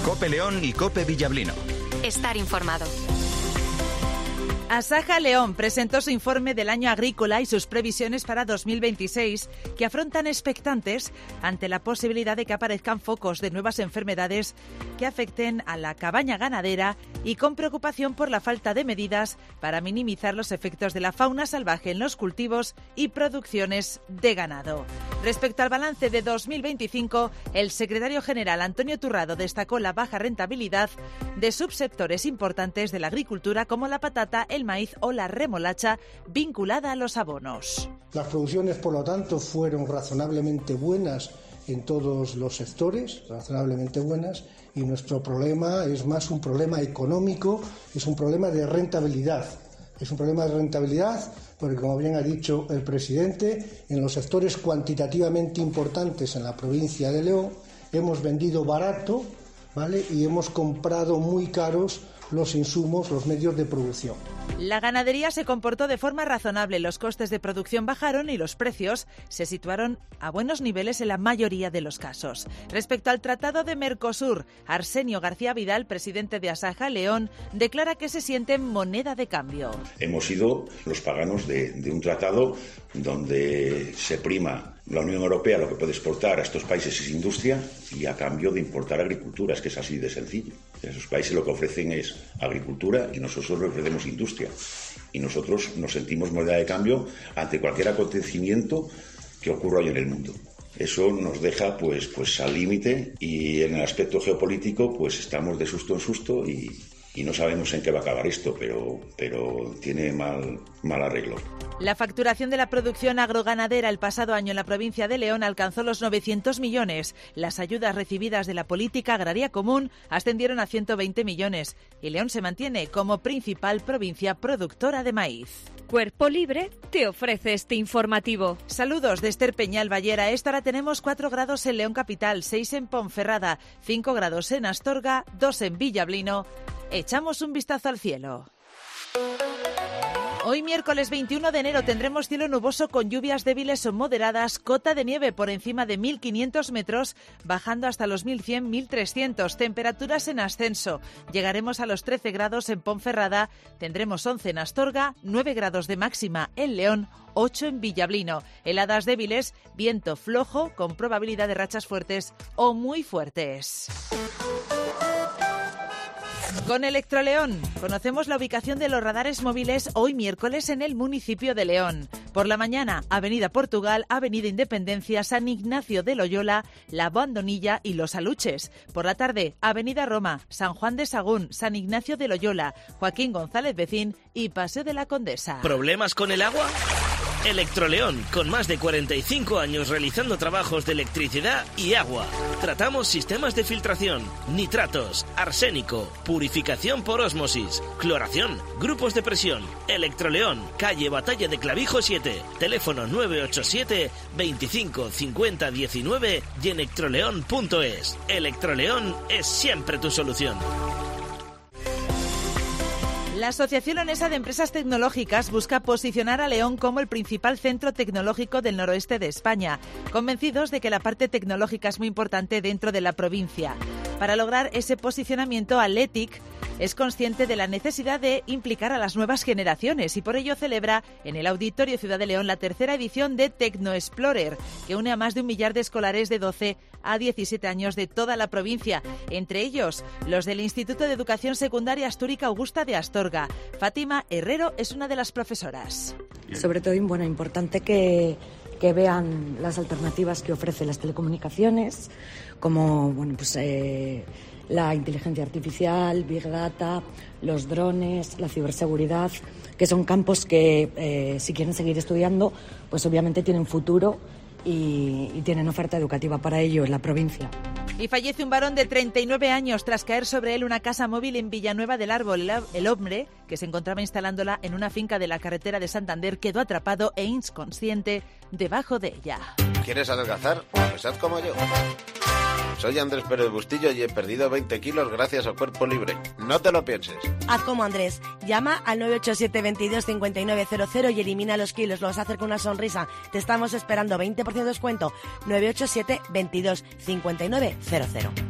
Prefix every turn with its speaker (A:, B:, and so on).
A: COPE León y COPE Villablino.
B: Estar informado.
C: Asaja León presentó su informe del año agrícola y sus previsiones para 2026, que afrontan expectantes ante la posibilidad de que aparezcan focos de nuevas enfermedades que afecten a la cabaña ganadera y con preocupación por la falta de medidas para minimizar los efectos de la fauna salvaje en los cultivos y producciones de ganado. Respecto al balance de 2025, el secretario general Antonio Turrado destacó la baja rentabilidad de subsectores importantes de la agricultura como la patata, el maíz o la remolacha vinculada a los abonos.
D: Las producciones, por lo tanto, fueron razonablemente buenas en todos los sectores, razonablemente buenas, y nuestro problema es más un problema económico, es un problema de rentabilidad. Es un problema de rentabilidad porque, como bien ha dicho el presidente, en los sectores cuantitativamente importantes en la provincia de León hemos vendido barato, ¿vale? Y hemos comprado muy caros los insumos, los medios de producción.
C: La ganadería se comportó de forma razonable, los costes de producción bajaron y los precios se situaron a buenos niveles en la mayoría de los casos. Respecto al Tratado de Mercosur, Arsenio García Vidal, presidente de Asaja León, declara que se siente moneda de cambio.
E: Hemos sido los paganos de un tratado donde se prima la Unión Europea lo que puede exportar a estos países es industria y a cambio de importar agricultura, es que es así de sencillo. Esos países lo que ofrecen es agricultura y nosotros le ofrecemos industria. Y nosotros nos sentimos moneda de cambio ante cualquier acontecimiento que ocurra hoy en el mundo. Eso nos deja pues al límite y en el aspecto geopolítico pues estamos de susto en susto y no sabemos en qué va a acabar esto, pero tiene mal arreglo.
C: La facturación de la producción agroganadera el pasado año en la provincia de León alcanzó los 900 millones. Las ayudas recibidas de la política agraria común ascendieron a 120 millones y León se mantiene como principal provincia productora de maíz.
B: Cuerpo Libre te ofrece este informativo.
C: Saludos de Esther Peñal Ballera. A esta hora tenemos 4 grados en León Capital, 6 en Ponferrada, 5 grados en Astorga, 2 en Villablino. Echamos un vistazo al cielo. Hoy miércoles 21 de enero tendremos cielo nuboso con lluvias débiles o moderadas, cota de nieve por encima de 1.500 metros, bajando hasta los 1.100-1.300, temperaturas en ascenso. Llegaremos a los 13 grados en Ponferrada, tendremos 11 en Astorga, 9 grados de máxima en León, 8 en Villablino. Heladas débiles, viento flojo con probabilidad de rachas fuertes o muy fuertes. Con Electroleón conocemos la ubicación de los radares móviles hoy miércoles en el municipio de León. Por la mañana, Avenida Portugal, Avenida Independencia, San Ignacio de Loyola, La Bandonilla y Los Aluches. Por la tarde, Avenida Roma, San Juan de Sagún, San Ignacio de Loyola, Joaquín González Becín y Paseo de la Condesa.
F: ¿Problemas con el agua? Electroleón, con más de 45 años realizando trabajos de electricidad y agua. Tratamos sistemas de filtración, nitratos, arsénico, purificación por ósmosis, cloración, grupos de presión. Electroleón, calle Batalla de Clavijo 7, teléfono 987 25 50 19 y electroleón.es. Electroleón es siempre tu solución.
C: La Asociación Leonesa de Empresas Tecnológicas busca posicionar a León como el principal centro tecnológico del noroeste de España, convencidos de que la parte tecnológica es muy importante dentro de la provincia. Para lograr ese posicionamiento, Athletic es consciente de la necesidad de implicar a las nuevas generaciones y por ello celebra en el Auditorio Ciudad de León la 3ª edición de TecnoExplorer, que une a más de 1 millar de escolares de 12 a 17 años de toda la provincia, entre ellos los del Instituto de Educación Secundaria Astúrica Augusta de Astorga. Fátima Herrero es una de las profesoras.
G: Sobre todo, importante que vean las alternativas que ofrecen las telecomunicaciones, como la inteligencia artificial, Big Data, los drones, la ciberseguridad, que son campos que si quieren seguir estudiando, pues obviamente tienen futuro y tienen oferta educativa para ello en la provincia.
C: Y fallece un varón de 39 años tras caer sobre él una casa móvil en Villanueva del Árbol. El hombre, que se encontraba instalándola en una finca de la carretera de Santander, quedó atrapado e inconsciente debajo de ella.
H: ¿Quieres adelgazar? Pues haz como yo. Soy Andrés Pérez Bustillo y he perdido 20 kilos gracias a Cuerpo Libre. No te lo pienses.
I: Haz como Andrés. Llama al 987 22 5900 y elimina los kilos. Lo vas a hacer con una sonrisa. Te estamos esperando. 20% de descuento. 987 22 5900.